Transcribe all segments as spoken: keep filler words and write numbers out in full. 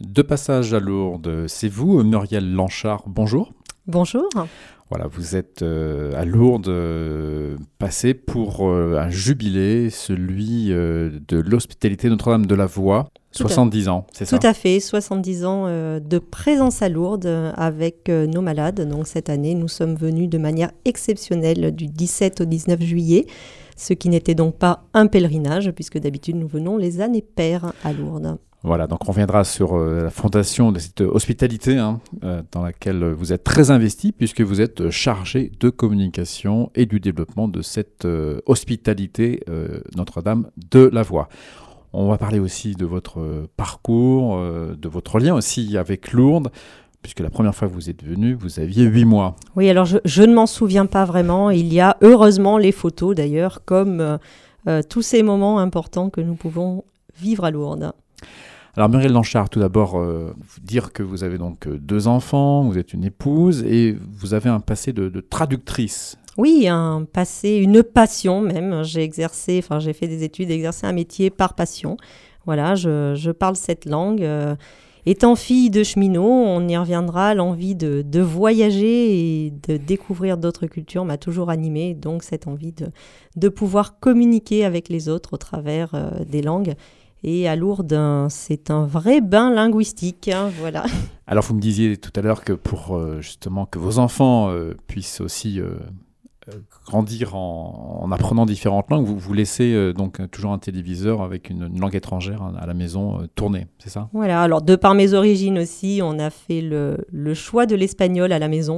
De passage à Lourdes, c'est vous, Muriel Lanchard. Bonjour. Bonjour. Voilà, vous êtes euh, à Lourdes, euh, passé pour euh, un jubilé, celui euh, de l'hospitalité Notre-Dame de la Voie. Tout soixante-dix ans, c'est ça? Tout à fait, soixante-dix ans euh, de présence à Lourdes euh, avec euh, nos malades. Donc cette année, nous sommes venus de manière exceptionnelle du dix-sept au dix-neuf juillet, ce qui n'était donc pas un pèlerinage, puisque d'habitude nous venons les années paires à Lourdes. Voilà, donc on reviendra sur euh, la fondation de cette hospitalité hein, euh, dans laquelle vous êtes très investi puisque vous êtes chargé de communication et du développement de cette euh, hospitalité euh, Notre-Dame de la Voie. On va parler aussi de votre euh, parcours, euh, de votre lien aussi avec Lourdes, puisque la première fois que vous êtes venu, vous aviez huit mois. Oui, alors je, je ne m'en souviens pas vraiment. Il y a heureusement les photos d'ailleurs, comme euh, euh, tous ces moments importants que nous pouvons vivre à Lourdes. Alors Muriel Lanchard, tout d'abord, euh, dire que vous avez donc deux enfants, vous êtes une épouse et vous avez un passé de, de traductrice. Oui, un passé, une passion même. J'ai exercé, enfin j'ai fait des études, exercé un métier par passion. Voilà, je, je parle cette langue. Euh, étant fille de cheminot, on y reviendra, l'envie de, de voyager et de découvrir d'autres cultures m'a toujours animée. Donc cette envie de, de pouvoir communiquer avec les autres au travers euh, des langues. Et à Lourdes, c'est un vrai bain linguistique, hein, voilà. Alors vous me disiez tout à l'heure que pour euh, justement que vos enfants euh, puissent aussi euh, euh, grandir en, en apprenant différentes langues, vous, vous laissez euh, donc toujours un téléviseur avec une, une langue étrangère hein, à la maison euh, tourner, c'est ça? Voilà, alors de par mes origines aussi, on a fait le, le choix de l'espagnol à la maison.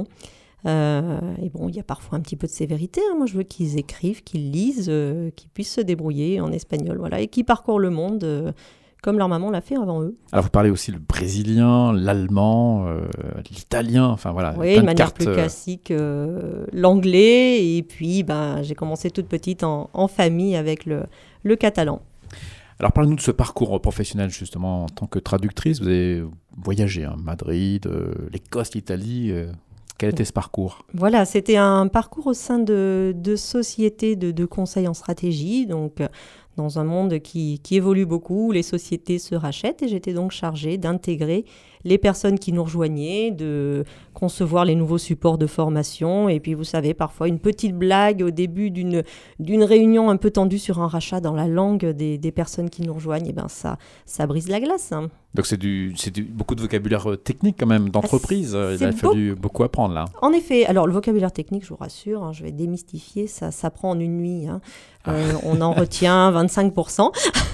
Euh, et bon, il y a parfois un petit peu de sévérité. Hein. Moi, je veux qu'ils écrivent, qu'ils lisent, euh, qu'ils puissent se débrouiller en espagnol, voilà, et qu'ils parcourent le monde euh, comme leur maman l'a fait avant eux. Alors, vous parlez aussi le brésilien, l'allemand, euh, l'italien, enfin voilà. Oui, de manière cartes, plus classique, euh, l'anglais, et puis ben, j'ai commencé toute petite en, en famille avec le, le catalan. Alors, parlez-nous de ce parcours professionnel, justement, en tant que traductrice. Vous avez voyagé, hein, Madrid, euh, l'Écosse, l'Italie. Euh... Quel était ce parcours? Voilà, c'était un parcours au sein de, de sociétés de, de conseil en stratégie, donc dans un monde qui, qui évolue beaucoup, les sociétés se rachètent et j'étais donc chargée d'intégrer les personnes qui nous rejoignaient, de concevoir les nouveaux supports de formation et puis vous savez, parfois une petite blague au début d'une, d'une réunion un peu tendue sur un rachat dans la langue des, des personnes qui nous rejoignent, et ben ça, ça brise la glace. Hein. Donc c'est, du, c'est du, beaucoup de vocabulaire technique quand même, d'entreprise. C'est Il a fallu beau... beaucoup apprendre là. En effet, alors le vocabulaire technique, je vous rassure, hein, je vais démystifier, ça, ça prend en une nuit. Hein. Euh, ah. On en retient vingt-cinq pour cent.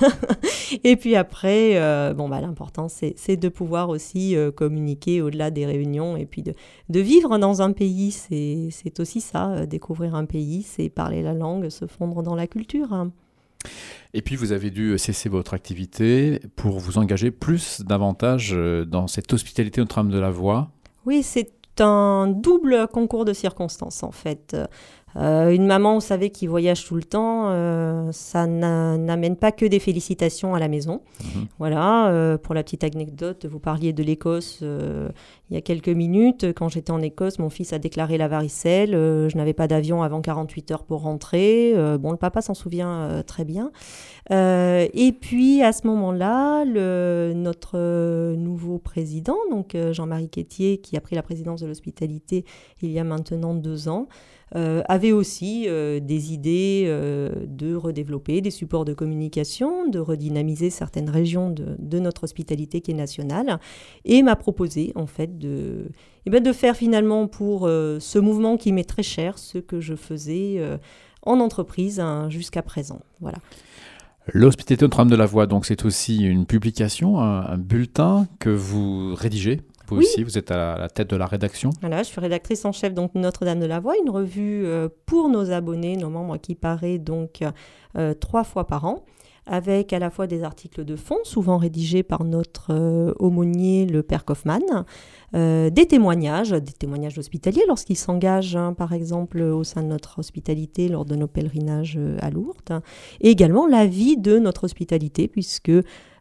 Et puis après, euh, bon, bah, l'important, c'est, c'est de pouvoir aussi euh, communiquer au-delà des réunions et puis de, de vivre dans un pays. C'est, c'est aussi ça, euh, découvrir un pays, c'est parler la langue, se fondre dans la culture. Hein. Et puis, vous avez dû cesser votre activité pour vous engager plus davantage dans cette hospitalité Notre-Dame de la Voie. Oui, c'est un double concours de circonstances, en fait. Euh, une maman, vous savez, qui voyage tout le temps, euh, ça n'a, n'amène pas que des félicitations à la maison. Mmh. Voilà, euh, pour la petite anecdote, vous parliez de l'Écosse euh, il y a quelques minutes. Quand j'étais en Écosse, mon fils a déclaré la varicelle. Euh, je n'avais pas d'avion avant quarante-huit heures pour rentrer. Euh, bon, le papa s'en souvient euh, très bien. Euh, et puis, à ce moment-là, le, notre euh, nouveau président, donc euh, Jean-Marie Quétier, qui a pris la présidence de l'hospitalité il y a maintenant deux ans, Euh, avait aussi euh, des idées euh, de redévelopper des supports de communication, de redynamiser certaines régions de, de notre hospitalité qui est nationale, et m'a proposé en fait de, eh ben, de faire finalement pour euh, ce mouvement qui m'est très cher, ce que je faisais euh, en entreprise hein, jusqu'à présent. Voilà. L'hospitalité Notre-Dame de la Voie, donc c'est aussi une publication, un, un bulletin que vous rédigez. Vous oui. aussi, vous êtes à la tête de la rédaction. Voilà, je suis rédactrice en chef donc Notre-Dame de la Voie, une revue euh, pour nos abonnés, nos membres, qui paraît donc euh, trois fois par an, avec à la fois des articles de fond, souvent rédigés par notre euh, aumônier, le père Kaufmann, euh, des témoignages, des témoignages hospitaliers lorsqu'ils s'engagent, hein, par exemple, au sein de notre hospitalité lors de nos pèlerinages à Lourdes, et également la vie de notre hospitalité, puisque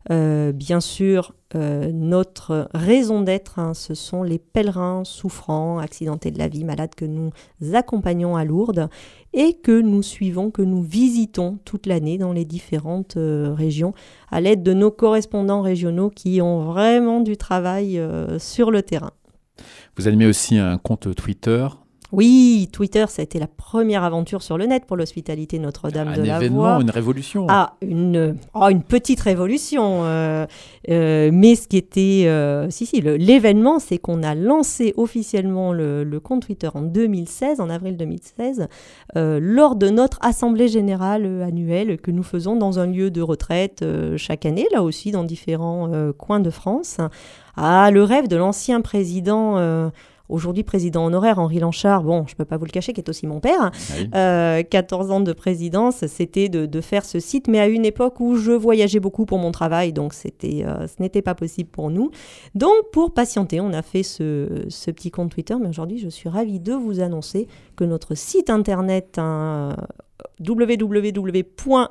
Euh, bien sûr, euh, notre raison d'être, hein, ce sont les pèlerins souffrants, accidentés de la vie, malades que nous accompagnons à Lourdes et que nous suivons, que nous visitons toute l'année dans les différentes euh, régions à l'aide de nos correspondants régionaux qui ont vraiment du travail euh, sur le terrain. Vous animez aussi un compte Twitter. Oui, Twitter, ça a été la première aventure sur le net pour l'hospitalité Notre-Dame un de la événement, Voie. Une révolution. Ah, une, oh, une petite révolution. Euh, euh, mais ce qui était... Euh, si, si, le, l'événement, c'est qu'on a lancé officiellement le, le compte Twitter en deux mille seize, en avril deux mille seize, euh, lors de notre assemblée générale euh, annuelle que nous faisons dans un lieu de retraite euh, chaque année, là aussi dans différents euh, coins de France. Ah, le rêve de l'ancien président... Euh, aujourd'hui président honoraire, Henri Lanchard, bon, je ne peux pas vous le cacher, qui est aussi mon père, oui. euh, quatorze ans de présidence, c'était de, de faire ce site, mais à une époque où je voyageais beaucoup pour mon travail, donc c'était, euh, ce n'était pas possible pour nous. Donc, pour patienter, on a fait ce, ce petit compte Twitter, mais aujourd'hui, je suis ravie de vous annoncer que notre site internet, hein, w w w point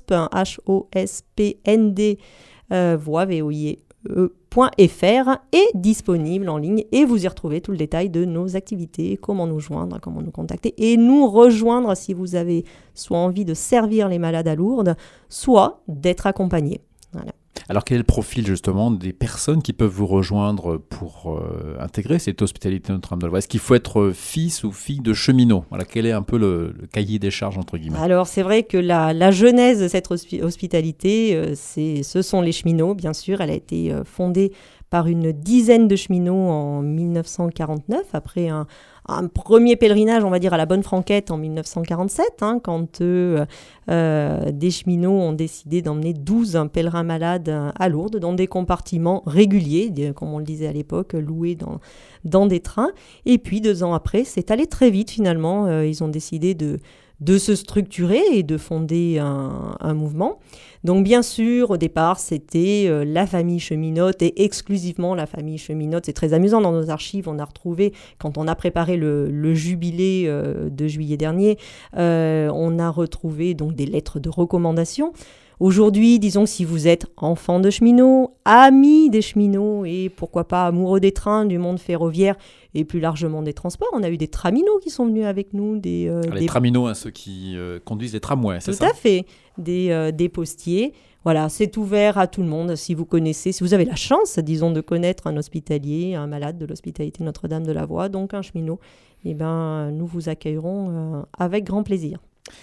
ospnd euh, voix, V O I E, .fr est disponible en ligne et vous y retrouvez tout le détail de nos activités, comment nous joindre, comment nous contacter et nous rejoindre si vous avez soit envie de servir les malades à Lourdes, soit d'être accompagné. Voilà. Alors quel est le profil justement des personnes qui peuvent vous rejoindre pour euh, intégrer cette hospitalité Notre-Dame de la Voie ? Est-ce qu'il faut être fils ou fille de cheminot ? Voilà, quel est un peu le, le cahier des charges entre guillemets ? Alors c'est vrai que la, la genèse de cette hospi- hospitalité, euh, c'est, ce sont les cheminots, bien sûr. Elle a été euh, fondée par une dizaine de cheminots en dix-neuf cent quarante-neuf, après un, un premier pèlerinage, on va dire, à la Bonne Franquette en dix-neuf cent quarante-sept, hein, quand euh, euh, des cheminots ont décidé d'emmener douze pèlerins malades à Lourdes dans des compartiments réguliers, comme on le disait à l'époque, loués dans, dans des trains. Et puis, deux ans après, c'est allé très vite finalement. Euh, ils ont décidé de... de se structurer et de fonder un, un mouvement. Donc bien sûr, au départ, c'était euh, la famille cheminote et exclusivement la famille cheminote. C'est très amusant, dans nos archives, on a retrouvé, quand on a préparé le, le jubilé euh, de juillet dernier, euh, on a retrouvé donc des lettres de recommandation. Aujourd'hui, disons que si vous êtes enfant de cheminot, ami des cheminots et pourquoi pas amoureux des trains, du monde ferroviaire et plus largement des transports, on a eu des traminots qui sont venus avec nous. Des, euh, Alors, des... Les traminots, hein, ceux qui euh, conduisent les tramways, c'est tout ça ? Tout à fait, des, euh, des postiers. Voilà, c'est ouvert à tout le monde. Si vous connaissez, si vous avez la chance, disons, de connaître un hospitalier, un malade de l'hospitalité Notre-Dame de la Voie, donc un cheminot, eh ben, nous vous accueillerons euh, avec grand plaisir.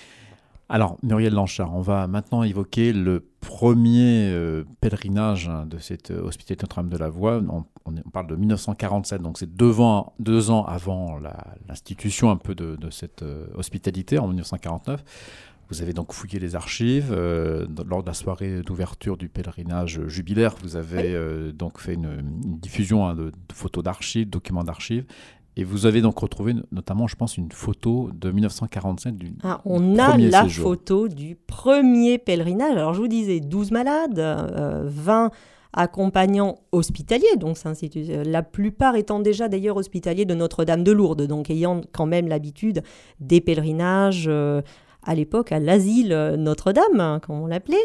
Alors, Muriel Lanchard, on va maintenant évoquer le premier euh, pèlerinage hein, de cette euh, hospitalité Notre-Dame de la Voie. On, on, on parle de dix-neuf cent quarante-sept, donc c'est deux ans, deux ans avant la, l'institution un peu de, de cette euh, hospitalité, en dix-neuf cent quarante-neuf. Vous avez donc fouillé les archives. Euh, lors de la soirée d'ouverture du pèlerinage jubilaire, vous avez oui. euh, donc fait une, une diffusion hein, de, de photos d'archives, de documents d'archives. Et vous avez donc retrouvé notamment, je pense, une photo de dix-neuf cent quarante-sept du ah, on a premier la séjour. Photo du premier pèlerinage. Alors, je vous disais, douze malades, euh, vingt accompagnants hospitaliers. Donc, c'est institu- la plupart étant déjà d'ailleurs hospitaliers de Notre-Dame de Lourdes, donc ayant quand même l'habitude des pèlerinages euh, à l'époque à l'asile Notre-Dame, hein, comme on l'appelait.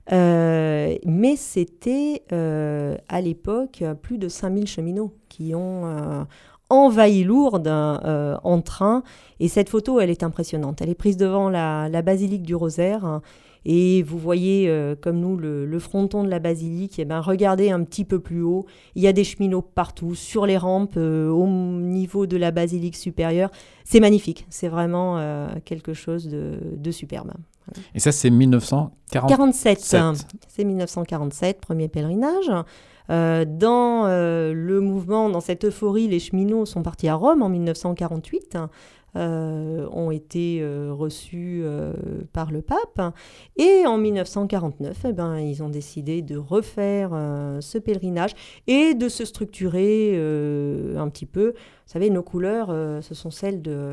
Euh, mais c'était euh, à l'époque plus de cinq mille cheminots qui ont... Euh, envahi Lourdes euh, en train. Et cette photo, elle est impressionnante. Elle est prise devant la, la basilique du Rosaire. Hein, et vous voyez, euh, comme nous, le, le fronton de la basilique. Et ben, regardez un petit peu plus haut. Il y a des cheminots partout, sur les rampes, euh, au niveau de la basilique supérieure. C'est magnifique. C'est vraiment euh, quelque chose de, de superbe. Voilà. Et ça, c'est dix-neuf cent quarante-sept. C'est dix-neuf cent quarante-sept, premier pèlerinage. Euh, dans euh, le mouvement, dans cette euphorie, les cheminots sont partis à Rome en dix-neuf cent quarante-huit, euh, ont été euh, reçus euh, par le pape. Et en dix-neuf cent quarante-neuf, eh ben, ils ont décidé de refaire euh, ce pèlerinage et de se structurer euh, un petit peu. Vous savez, nos couleurs, euh, ce sont celles de...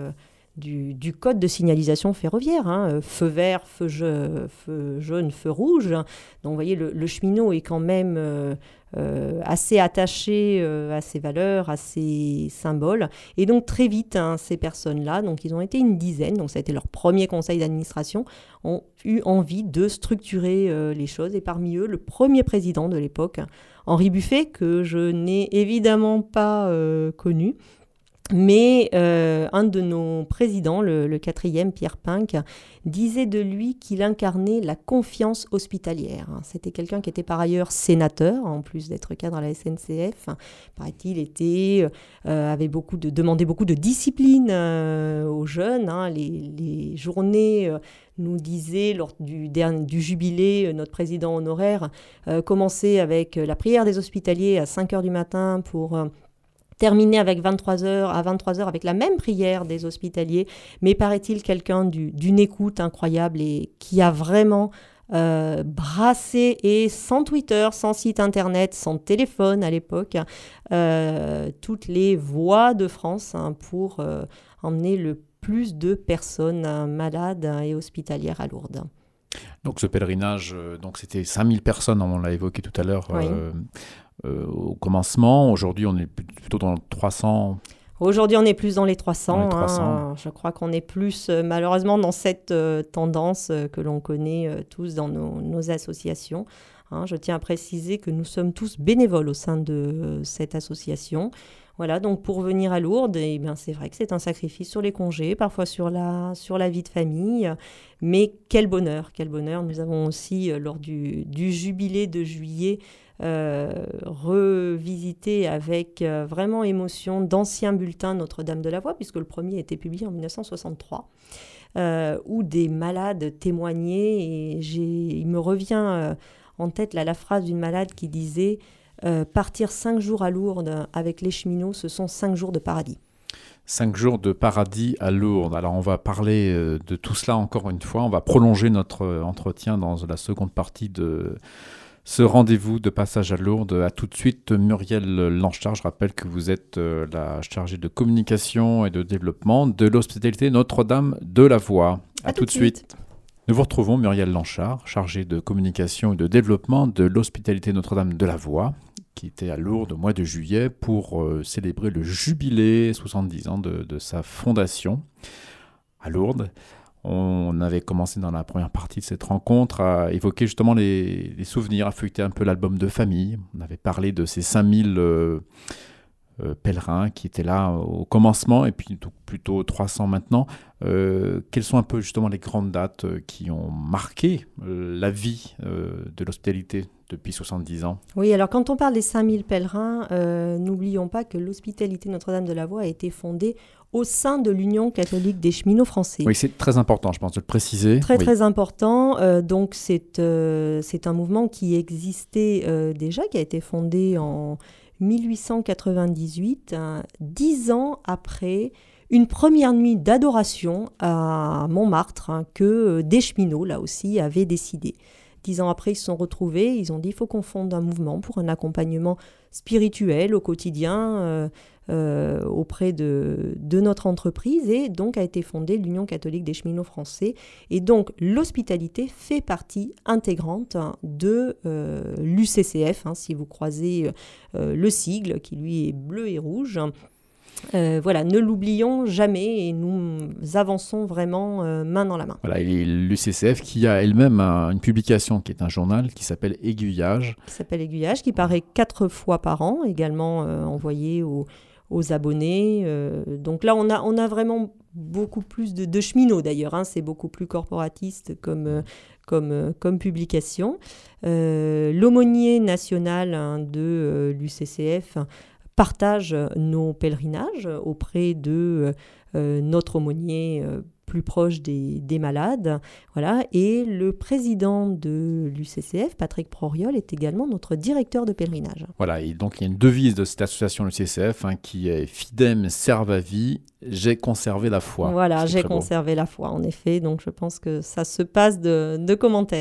du, du code de signalisation ferroviaire, hein, feu vert, feu, je, feu jaune, feu rouge. Donc vous voyez, le, le cheminot est quand même euh, euh, assez attaché euh, à ses valeurs, à ses symboles. Et donc très vite, hein, ces personnes-là, donc ils ont été une dizaine, donc ça a été leur premier conseil d'administration, ont eu envie de structurer euh, les choses. Et parmi eux, le premier président de l'époque, Henri Buffet, que je n'ai évidemment pas euh, connu, mais euh, un de nos présidents, le, le quatrième, Pierre Pinck, disait de lui qu'il incarnait la confiance hospitalière. C'était quelqu'un qui était par ailleurs sénateur, en plus d'être cadre à la S N C F. Paraît-il, était, euh, avait beaucoup de, demandé beaucoup de discipline euh, aux jeunes. Hein. Les, les journées... Euh, nous disait lors du, dernier, du jubilé, notre président honoraire, euh, commençait avec la prière des hospitaliers à cinq heures du matin pour... Euh, terminé avec vingt-trois heures, à vingt-trois heures avec la même prière des hospitaliers, mais paraît-il quelqu'un du, d'une écoute incroyable et qui a vraiment euh, brassé, et sans Twitter, sans site internet, sans téléphone à l'époque, euh, toutes les voix de France hein, pour euh, emmener le plus de personnes euh, malades et hospitalières à Lourdes. Donc ce pèlerinage, euh, donc c'était cinq mille personnes, on l'a évoqué tout à l'heure, oui. euh, euh, au commencement. Aujourd'hui, on est plutôt dans trois cents. Aujourd'hui, on est plus dans les trois cents. Dans les trois cents. Hein. Je crois qu'on est plus, euh, malheureusement, dans cette euh, tendance euh, que l'on connaît euh, tous dans nos, nos associations. Hein, je tiens à préciser que nous sommes tous bénévoles au sein de euh, cette association. Voilà, donc pour venir à Lourdes, eh bien, c'est vrai que c'est un sacrifice sur les congés, parfois sur la, sur la vie de famille, mais quel bonheur, quel bonheur. Nous avons aussi, euh, lors du, du jubilé de juillet, euh, revisité avec euh, vraiment émotion d'anciens bulletins Notre-Dame de la Voie, puisque le premier a été publié en dix-neuf cent soixante-trois, euh, où des malades témoignaient, et j'ai, il me revient euh, en tête là, la phrase d'une malade qui disait Euh, partir cinq jours à Lourdes avec les cheminots, ce sont cinq jours de paradis. Cinq jours de paradis à Lourdes. Alors on va parler euh, de tout cela encore une fois. On va prolonger notre euh, entretien dans la seconde partie de ce rendez-vous de passage à Lourdes. À tout de suite, Muriel Lanchard. Je rappelle que vous êtes euh, la chargée de communication et de développement de l'hospitalité Notre-Dame de la Voie. À, à tout, tout de suite. suite. Nous vous retrouvons, Muriel Lanchard, chargée de communication et de développement de l'hospitalité Notre-Dame de la Voie, qui était à Lourdes au mois de juillet pour euh, célébrer le jubilé, soixante-dix ans de, de sa fondation à Lourdes. On avait commencé dans la première partie de cette rencontre à évoquer justement les, les souvenirs, à feuilleter un peu l'album de famille. On avait parlé de ces cinq mille euh, euh, pèlerins qui étaient là au commencement et puis plutôt trois cents maintenant. Euh, quelles sont un peu justement les grandes dates qui ont marqué euh, la vie euh, de l'hospitalité depuis soixante-dix ans? Oui, alors quand on parle des cinq mille pèlerins, euh, n'oublions pas que l'hospitalité Notre-Dame de la Voie a été fondée au sein de l'Union catholique des cheminots français. Oui, c'est très important, je pense, de le préciser. Très, oui. très important. Euh, donc, c'est, euh, c'est un mouvement qui existait euh, déjà, qui a été fondé en mille huit cent quatre-vingt-dix-huit, hein, dix ans après une première nuit d'adoration à Montmartre, hein, que euh, des cheminots, là aussi, avaient décidé. Dix ans après, ils se sont retrouvés, ils ont dit il faut qu'on fonde un mouvement pour un accompagnement spirituel au quotidien euh, euh, auprès de, de notre entreprise, et donc a été fondée l'Union catholique des cheminots français. Et donc l'hospitalité fait partie intégrante de euh, l'U C C F, hein, si vous croisez euh, le sigle qui lui est bleu et rouge. Euh, voilà, ne l'oublions jamais et nous avançons vraiment euh, main dans la main. Voilà, et l'U C C F qui a elle-même un, une publication qui est un journal qui s'appelle Aiguillage. Qui s'appelle Aiguillage, qui paraît quatre fois par an, également euh, envoyé aux, aux abonnés. Euh, donc là, on a, on a vraiment beaucoup plus de, de cheminots d'ailleurs, hein, c'est beaucoup plus corporatiste comme, euh, comme, euh, comme publication. Euh, l'aumônier national hein, de euh, l'U C C F partage nos pèlerinages auprès de euh, notre aumônier euh, plus proche des, des malades. Voilà. Et le président de l'U C C F, Patrick Proriol, est également notre directeur de pèlerinage. Voilà, et donc il y a une devise de cette association l'U C C F hein, qui est « Fidem serva vie, j'ai conservé la foi ». Voilà, j'ai conservé la foi, en effet. Donc je pense que ça se passe de, de commentaires.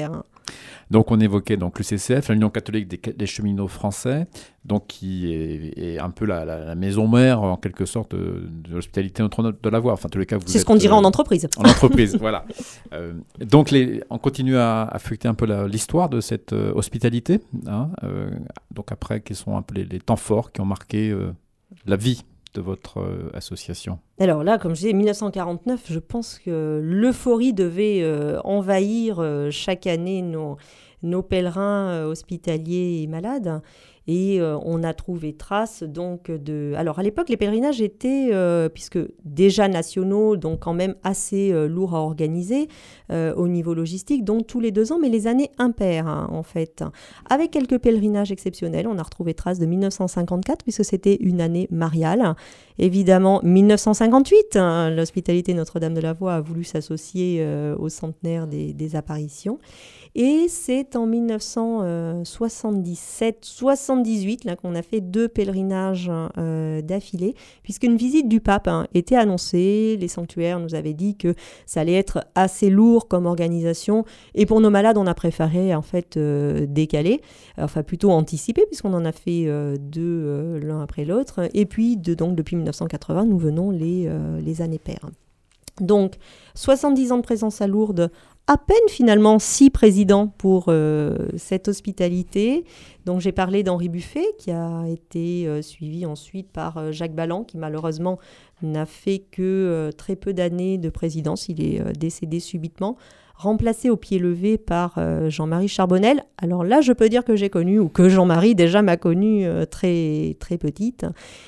Donc on évoquait donc l'U C C F, l'Union catholique des, des cheminots français, donc qui est, est un peu la, la, la maison mère en quelque sorte de, de l'hospitalité Notre-Dame de la Voie. Enfin, en tous les cas, vous c'est êtes, ce qu'on dirait euh, en entreprise. En entreprise, voilà. Euh, donc les, on continue à, à feuilleter un peu la, l'histoire de cette euh, hospitalité. Hein, euh, donc après, quels sont un peu les, les temps forts qui ont marqué euh, la vie de votre euh, association? Alors là, comme je disais, mille neuf cent quarante-neuf, je pense que l'euphorie devait euh, envahir euh, chaque année nos, nos pèlerins euh, hospitaliers et malades. Et euh, on a trouvé trace donc de... Alors à l'époque, les pèlerinages étaient, euh, puisque déjà nationaux, donc quand même assez euh, lourds à organiser euh, au niveau logistique, donc tous les deux ans, mais les années impaires hein, en fait. Avec quelques pèlerinages exceptionnels, on a retrouvé trace de mille neuf cent cinquante-quatre, puisque c'était une année mariale. Évidemment, mille neuf cent cinquante-huit, hein, l'hospitalité Notre-Dame de la Voie a voulu s'associer euh, au centenaire des, des apparitions. Et c'est en mille neuf cent soixante-dix-sept soixante-dix-huit là, qu'on a fait deux pèlerinages euh, d'affilée, puisqu'une visite du pape hein, était annoncée. Les sanctuaires nous avaient dit que ça allait être assez lourd comme organisation. Et pour nos malades, on a préféré en fait euh, décaler, enfin plutôt anticiper, puisqu'on en a fait euh, deux euh, l'un après l'autre. Et puis, de, donc, depuis mille neuf cent quatre-vingts, nous venons les, euh, les années paires. Donc, soixante-dix ans de présence à Lourdes, à peine finalement six présidents pour euh, cette hospitalité. Donc j'ai parlé d'Henri Buffet qui a été euh, suivi ensuite par euh, Jacques Balland qui malheureusement n'a fait que euh, très peu d'années de présidence. Il est euh, décédé subitement, remplacé au pied levé par euh, Jean-Marie Charbonnel. Alors là, je peux dire que j'ai connu, ou que Jean-Marie déjà m'a connue euh, très, très petite.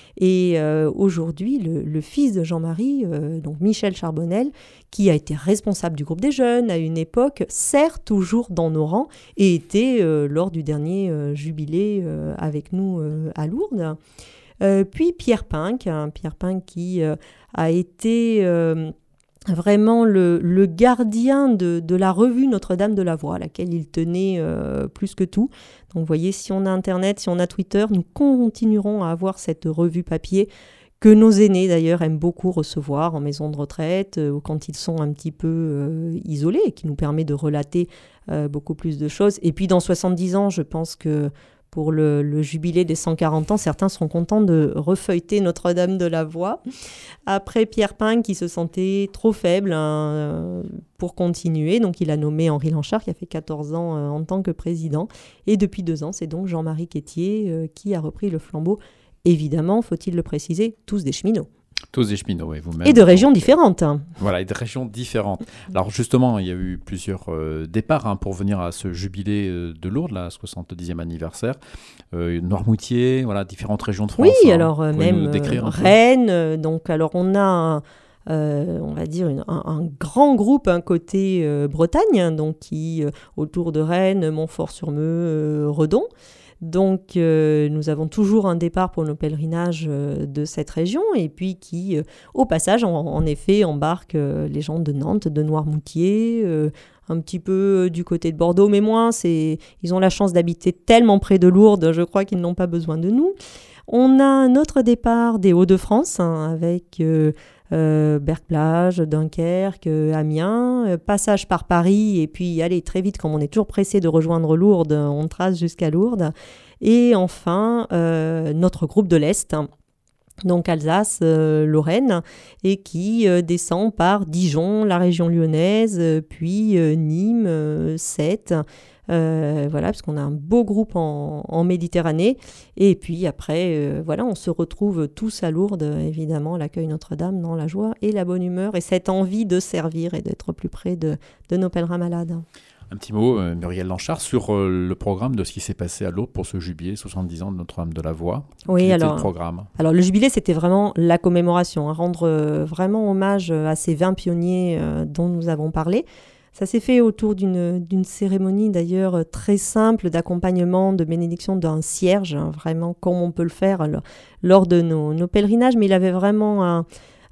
Et euh, aujourd'hui, le, le fils de Jean-Marie, euh, donc Michel Charbonnel, qui a été responsable du groupe des jeunes à une époque, sert toujours dans nos rangs et était euh, lors du dernier euh, jubilé euh, avec nous euh, à Lourdes. Euh, puis Pierre Pinck, hein, Pierre Pinck qui euh, a été... Euh, vraiment le, le gardien de, de la revue Notre-Dame de la Voie, à laquelle il tenait euh, plus que tout. Donc vous voyez, si on a Internet, si on a Twitter, nous continuerons à avoir cette revue papier que nos aînés d'ailleurs aiment beaucoup recevoir en maison de retraite euh, ou quand ils sont un petit peu euh, isolés, et qui nous permet de relater euh, beaucoup plus de choses. Et puis dans soixante-dix ans, je pense que pour le, le jubilé des cent quarante ans, certains seront contents de refeuilleter Notre-Dame de la Voie. Après Pierre Pinck, qui se sentait trop faible hein, pour continuer, donc il a nommé Henri Lanchard, qui a fait quatorze ans euh, en tant que président. Et depuis deux ans, c'est donc Jean-Marie Quétier euh, qui a repris le flambeau. Évidemment, faut-il le préciser, tous des cheminots. Tous des cheminots, oui, vous-même. Et de régions différentes. Voilà, et de régions différentes. Alors justement, il y a eu plusieurs euh, départs hein, pour venir à ce jubilé euh, de Lourdes, la soixante-dixième anniversaire. Euh, Noirmoutier, voilà, différentes régions de France. Oui, hein. alors euh, même euh, Rennes. Euh, donc, alors on a, un, euh, on va dire, une, un, un grand groupe un côté euh, Bretagne, hein, donc qui euh, autour de Rennes, Montfort-sur-Meux, euh, Redon. Donc, euh, nous avons toujours un départ pour nos pèlerinages euh, de cette région et puis qui, euh, au passage, en, en effet, embarque euh, les gens de Nantes, de Noirmoutier, euh, un petit peu euh, du côté de Bordeaux, mais moins. C'est, ils ont la chance d'habiter tellement près de Lourdes, je crois qu'ils n'ont pas besoin de nous. On a un autre départ des Hauts-de-France hein, avec... Euh, Euh, Berck-Plage, Dunkerque, euh, Amiens, euh, passage par Paris et puis allez très vite comme on est toujours pressé de rejoindre Lourdes, on trace jusqu'à Lourdes et enfin euh, notre groupe de l'Est, donc Alsace, euh, Lorraine et qui euh, descend par Dijon, la région lyonnaise, euh, puis euh, Nîmes, euh, Sète. Euh, voilà, parce qu'on a un beau groupe en, en Méditerranée. Et puis après, euh, voilà, on se retrouve tous à Lourdes, évidemment, à l'accueil Notre-Dame, dans la joie et la bonne humeur et cette envie de servir et d'être plus près de, de nos pèlerins malades. Un petit mot, euh, Muriel Lanchard, sur euh, le programme de ce qui s'est passé à Lourdes pour ce jubilé, soixante-dix ans de Notre-Dame de la Voie. Oui, Quel alors, était le programme ? Alors, le jubilé, c'était vraiment la commémoration, hein, rendre euh, vraiment hommage à ces vingt pionniers euh, dont nous avons parlé. Ça s'est fait autour d'une, d'une cérémonie d'ailleurs très simple d'accompagnement, de bénédiction d'un cierge, hein, vraiment comme on peut le faire alors, lors de nos, nos pèlerinages, mais il avait vraiment un...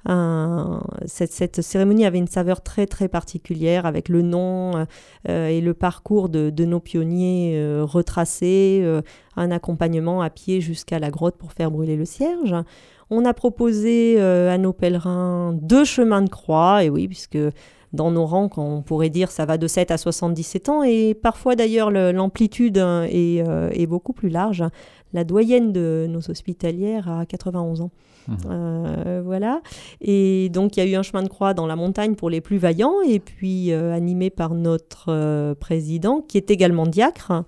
Un, cette, cette cérémonie avait une saveur très très particulière avec le nom euh, et le parcours de, de nos pionniers euh, retracés, euh, un accompagnement à pied jusqu'à la grotte pour faire brûler le cierge. On a proposé euh, à nos pèlerins deux chemins de croix, et oui, puisque dans nos rangs, on pourrait dire ça va de sept à soixante-dix-sept ans, et parfois d'ailleurs le, l'amplitude est, euh, est beaucoup plus large. La doyenne de nos hospitalières a quatre-vingt-onze ans. Mmh. Euh, voilà. Et donc, il y a eu un chemin de croix dans la montagne pour les plus vaillants, et puis euh, animé par notre euh, président, qui est également diacre,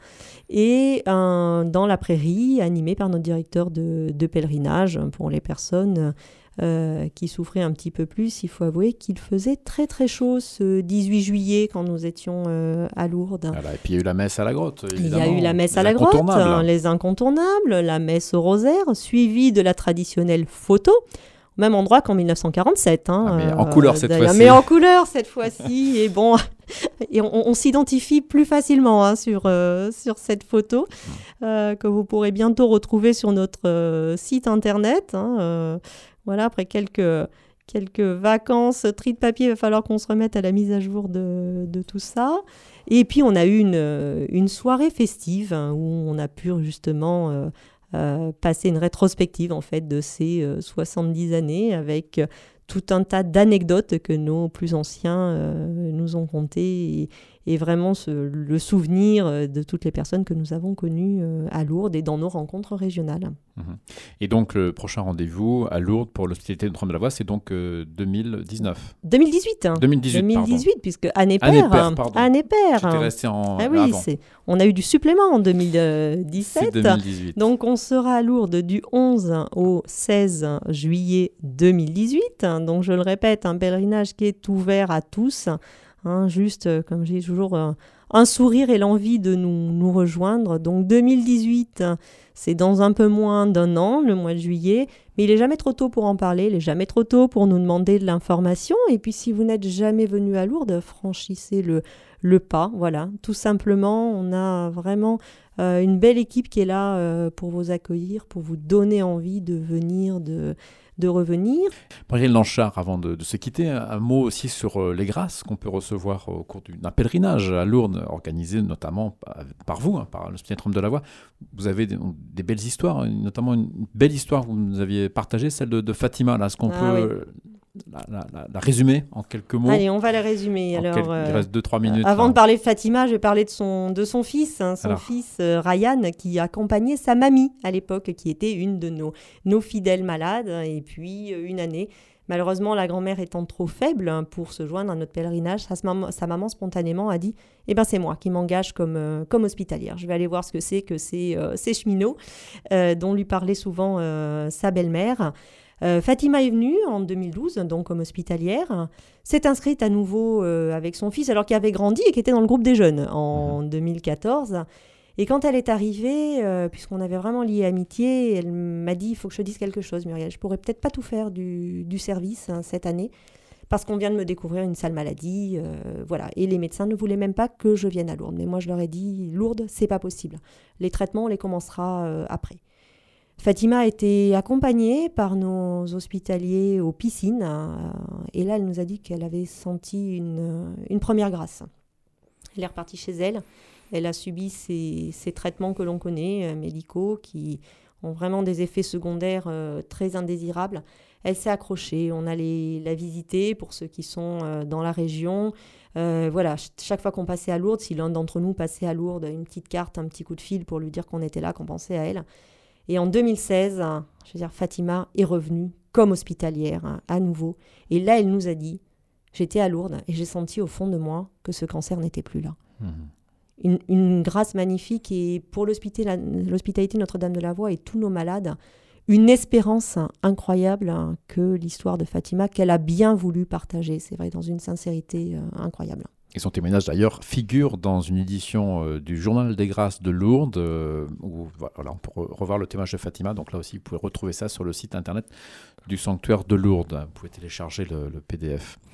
et un, dans la prairie, animé par notre directeur de, de pèlerinage pour les personnes euh, qui souffraient un petit peu plus. Il faut avouer qu'il faisait très très chaud ce dix-huit juillet quand nous étions euh, à Lourdes. Voilà, et puis il y a eu la messe à la grotte, évidemment. Il y a eu la messe à la grotte, hein, les incontournables, la messe au rosaire, suivie de la traditionnelle photo, au même endroit qu'en dix-neuf cent quarante-sept. Hein, ah, mais euh, en couleur cette fois-ci. Mais en couleur cette fois-ci, et bon... Et on, on s'identifie plus facilement hein, sur, euh, sur cette photo euh, que vous pourrez bientôt retrouver sur notre euh, site internet. Hein, euh, voilà, après quelques, quelques vacances, tri de papier, il va falloir qu'on se remette à la mise à jour de, de tout ça. Et puis on a eu une, une soirée festive hein, où on a pu justement euh, euh, passer une rétrospective en fait, de ces euh, soixante-dix années avec... Euh, tout un tas d'anecdotes que nos plus anciens euh, nous ont contées et, et vraiment ce, le souvenir de toutes les personnes que nous avons connues euh, à Lourdes et dans nos rencontres régionales. Mmh. Et donc le prochain rendez-vous à Lourdes pour l'hospitalité de Notre-Dame-de-la-Voie, c'est donc euh, deux mille dix-neuf. deux mille dix-huit. deux mille dix-huit, deux mille dix-huit, pardon. puisque année paire. Année paire, pardon. Année paire. J'étais resté en ah oui, avant. C'est, on a eu du supplément en deux mille dix-sept. C'est deux mille dix-huit. Donc on sera à Lourdes du onze au seize juillet deux mille dix-huit. Donc je le répète, un pèlerinage qui est ouvert à tous. Hein, juste, comme j'ai toujours, un, un sourire et l'envie de nous, nous rejoindre. Donc deux mille dix-huit, c'est dans un peu moins d'un an, le mois de juillet. Mais il n'est jamais trop tôt pour en parler, il n'est jamais trop tôt pour nous demander de l'information. Et puis si vous n'êtes jamais venu à Lourdes, franchissez le, le pas. Voilà, tout simplement, on a vraiment euh, une belle équipe qui est là euh, pour vous accueillir, pour vous donner envie de venir, de... de revenir. Marielle Lanchard, avant de, de se quitter, un, un mot aussi sur euh, les grâces qu'on peut recevoir au cours d'un pèlerinage à Lourdes, organisé notamment par, par vous, hein, par l'Hospitalier Notre-Dame-de-la-Voie. Vous avez des, des belles histoires, notamment une belle histoire que vous nous aviez partagée, celle de, de Fatima. Là, est-ce qu'on ah, peut oui. la, la, la, la résumer en quelques mots? Allez, on va la résumer. Alors, quelques, euh, il reste deux trois minutes. Avant là. de parler de Fatima, je vais parler de son, de son fils, hein, son Alors. fils euh, Ryan, qui accompagnait sa mamie à l'époque, qui était une de nos, nos fidèles malades. Et puis, euh, une année, malheureusement, la grand-mère étant trop faible hein, pour se joindre à notre pèlerinage, sa, maman, sa maman spontanément a dit « Eh bien, c'est moi qui m'engage comme, euh, comme hospitalière. Je vais aller voir ce que c'est que ces, euh, ces cheminots, euh, dont lui parlait souvent euh, sa belle-mère. » Euh, Fatima est venue en deux mille douze, donc comme hospitalière, s'est inscrite à nouveau euh, avec son fils, alors qu'il avait grandi et qui était dans le groupe des jeunes en mmh. deux mille quatorze. Et quand elle est arrivée, euh, puisqu'on avait vraiment lié amitié, elle m'a dit « Il faut que je te dise quelque chose, Muriel. Je pourrais peut-être pas tout faire du, du service hein, cette année, parce qu'on vient de me découvrir une sale maladie. Euh, voilà. Et les médecins ne voulaient même pas que je vienne à Lourdes. Mais moi, je leur ai dit « Lourdes, c'est pas possible. Les traitements, on les commencera euh, après. » Fatima a été accompagnée par nos hospitaliers aux piscines euh, et là, elle nous a dit qu'elle avait senti une, une première grâce. Elle est repartie chez elle. Elle a subi ces, ces traitements que l'on connaît, euh, médicaux, qui ont vraiment des effets secondaires euh, très indésirables. Elle s'est accrochée. On allait la visiter pour ceux qui sont euh, dans la région. Euh, voilà, ch- chaque fois qu'on passait à Lourdes, si l'un d'entre nous passait à Lourdes, une petite carte, un petit coup de fil pour lui dire qu'on était là, qu'on pensait à elle. Et en deux mille seize, je veux dire, Fatima est revenue comme hospitalière hein, à nouveau. Et là, elle nous a dit, j'étais à Lourdes et j'ai senti au fond de moi que ce cancer n'était plus là. Mmh. Une, une grâce magnifique et pour l'hospitalité, l'hospitalité Notre-Dame-de-la-Voie et tous nos malades, une espérance incroyable hein, que l'histoire de Fatima, qu'elle a bien voulu partager, c'est vrai, dans une sincérité euh, incroyable. Et son témoignage, d'ailleurs, figure dans une édition euh, du Journal des Grâces de Lourdes, euh, où voilà, on peut revoir le témoignage de Fatima. Donc là aussi, vous pouvez retrouver ça sur le site internet du Sanctuaire de Lourdes. Vous pouvez télécharger le, le P D F.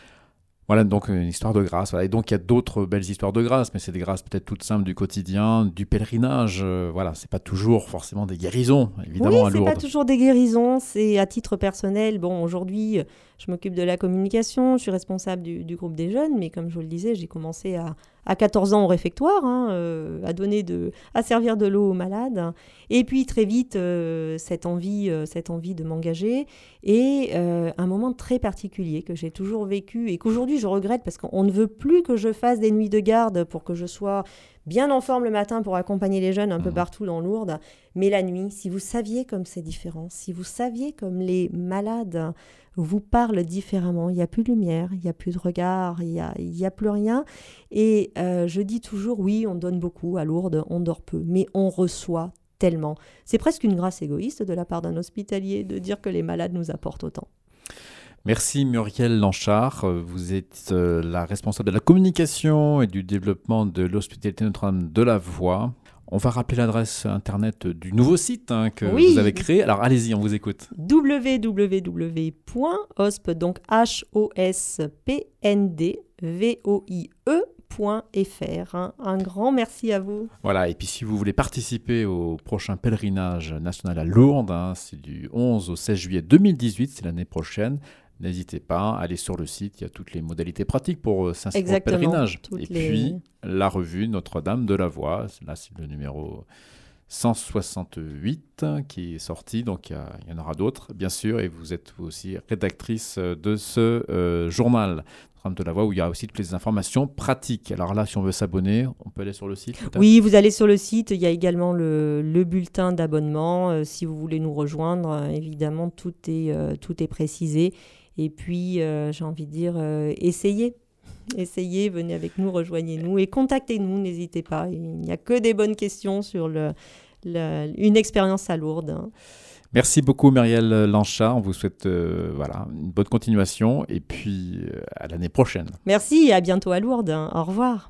Voilà, donc une histoire de grâce. Voilà. Et donc, il y a d'autres belles histoires de grâce, mais c'est des grâces peut-être toutes simples du quotidien, du pèlerinage. Euh, voilà, c'est pas toujours forcément des guérisons, évidemment, oui, à Lourdes. Oui, c'est pas toujours des guérisons. C'est à titre personnel. Bon, aujourd'hui, je m'occupe de la communication, je suis responsable du, du groupe des jeunes, mais comme je vous le disais, j'ai commencé à, à quatorze ans au réfectoire, hein, euh, à, donner de, à servir de l'eau aux malades. Et puis très vite, euh, cette, envie, euh, cette envie de m'engager. Et euh, un moment très particulier que j'ai toujours vécu et qu'aujourd'hui je regrette parce qu'on ne veut plus que je fasse des nuits de garde pour que je sois bien en forme le matin pour accompagner les jeunes un peu partout dans Lourdes. Mais la nuit, si vous saviez comme c'est différent, si vous saviez comme les malades vous parlent différemment, il n'y a plus de lumière, il n'y a plus de regard, il n'y a, il y a plus rien. Et euh, je dis toujours, oui, on donne beaucoup à Lourdes, on dort peu, mais on reçoit tellement. C'est presque une grâce égoïste de la part d'un hospitalier de dire que les malades nous apportent autant. Merci Muriel Lanchard, vous êtes euh, la responsable de la communication et du développement de l'hospitalité Notre-Dame de la Voie. On va rappeler l'adresse internet du nouveau site hein, que oui. vous avez créé. Alors allez-y, on vous écoute. w w w point hosp, donc H O S P N D V O I E point F R. Hein. Un grand merci à vous. Voilà, et puis si vous voulez participer au prochain pèlerinage national à Lourdes, hein, c'est du onze au seize juillet deux mille dix-huit, c'est l'année prochaine. N'hésitez pas, allez sur le site, il y a toutes les modalités pratiques pour s'inscrire au pèlerinage. Et les... puis, la revue Notre-Dame de la Voie, là c'est le numéro cent soixante-huit qui est sorti, donc il y, il y en aura d'autres, bien sûr, et vous êtes aussi rédactrice de ce euh, journal Notre-Dame de la Voie où il y a aussi toutes les informations pratiques. Alors là, si on veut s'abonner, on peut aller sur le site peut-être ? Oui, vous allez sur le site, il y a également le, le bulletin d'abonnement. Euh, si vous voulez nous rejoindre, euh, évidemment, tout est, euh, tout est précisé. Et puis, euh, j'ai envie de dire, euh, essayez. Essayez, venez avec nous, rejoignez-nous et contactez-nous, n'hésitez pas. Il n'y a que des bonnes questions sur le, le, une expérience à Lourdes. Hein. Merci beaucoup Muriel Lanchard, on vous souhaite euh, voilà, une bonne continuation et puis euh, à l'année prochaine. Merci et à bientôt à Lourdes. Hein. Au revoir.